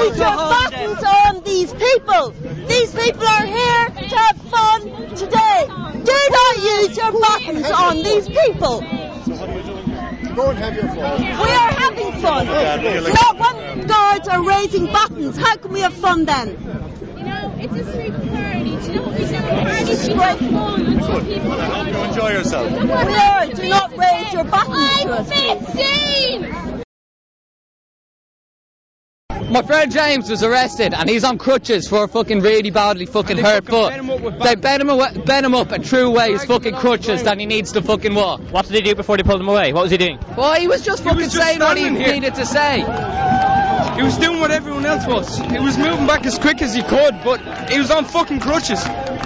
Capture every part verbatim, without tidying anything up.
use your buttons on these people. These people are here to have fun today. Do not use your buttons on these people. Go and have your fun. We are having fun. Not when guards are raising buttons. How can we have fun then? You know, it's a street party. Do you know what we do at parties? We have fun until people I hope you enjoy yourself. We are. Do not raise your buttons to us. fifteen! My friend James was arrested and he's on crutches for a fucking really badly fucking hurt foot. They bent him, away, bent him up and threw away his fucking crutches that he needs to fucking walk. What did he do before they pulled him away? What was he doing? Well, he was just fucking was just saying what he standing here. needed to say. He was doing what everyone else was. He was moving back as quick as he could, but he was on fucking crutches.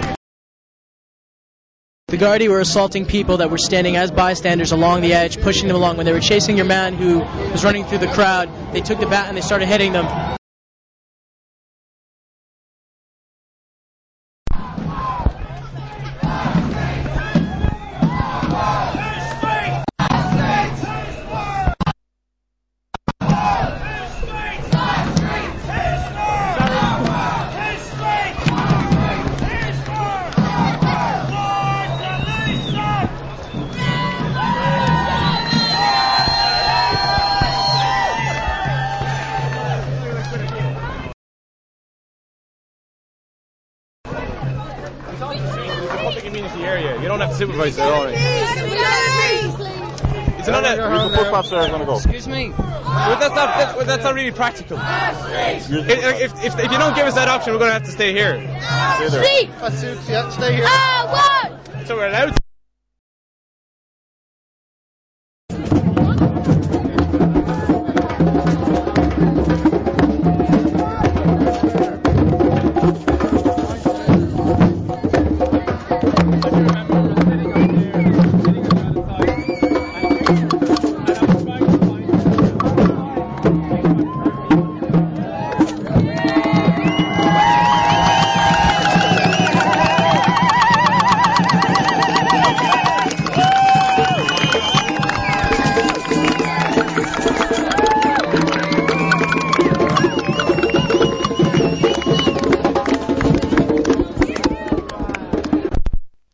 The Gardaí were assaulting people that were standing as bystanders along the edge, pushing them along. When they were chasing your man who was running through the crowd, they took the bat and they started hitting them. Community area. You don't have to supervise it, all right? It's not a... The footpaths there are going to go. Excuse me. Well, that's not that's, well, that's not really practical. If, if, if, if you don't give us that option, we're going to have to stay here. Stay there. Street! That suits, yeah, stay here. Ah, what? So we're allowed to...